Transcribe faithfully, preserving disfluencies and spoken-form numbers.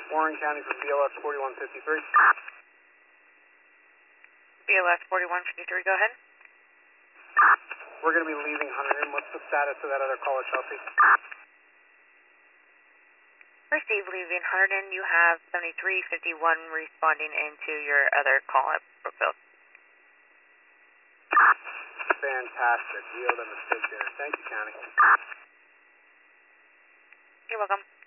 Warren County from B L S forty-one fifty-three. B L S forty-one fifty-three, go ahead. We're going to be leaving Hunterdon. What's the status of that other caller, Chelsea? Receive, leaving Hunterdon. You have seventy-three fifty-one responding into your other call at Brookville. Fantastic. We owe them a mistake there. Thank you, County. You're welcome.